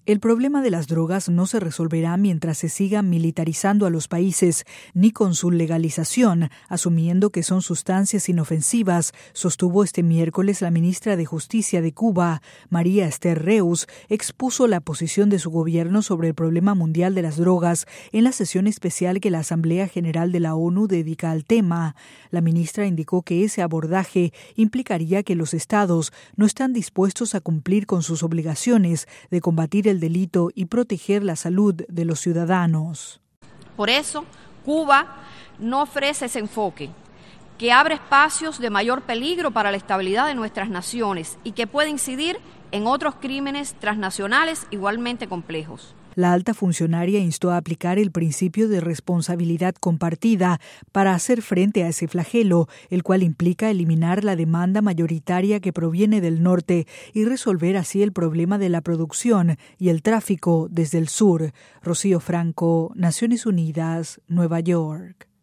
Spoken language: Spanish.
El problema de las drogas no se resolverá mientras se sigan militarizando a los países, ni con su legalización, asumiendo que son sustancias inofensivas, sostuvo este miércoles la ministra de Justicia de Cuba. María Esther Reus expuso la posición de su gobierno sobre el problema mundial de las drogas en la sesión especial que la Asamblea General de la ONU dedica al tema. La ministra indicó que ese abordaje implicaría que los estados no están dispuestos a cumplir con sus obligaciones de combatir el delito y proteger la salud de los ciudadanos. Por eso, Cuba no ofrece ese enfoque, que abre espacios de mayor peligro para la estabilidad de nuestras naciones y que puede incidir en otros crímenes transnacionales igualmente complejos. La alta funcionaria instó a aplicar el principio de responsabilidad compartida para hacer frente a ese flagelo, el cual implica eliminar la demanda mayoritaria que proviene del norte y resolver así el problema de la producción y el tráfico desde el sur. Rocío Franco, Naciones Unidas, Nueva York.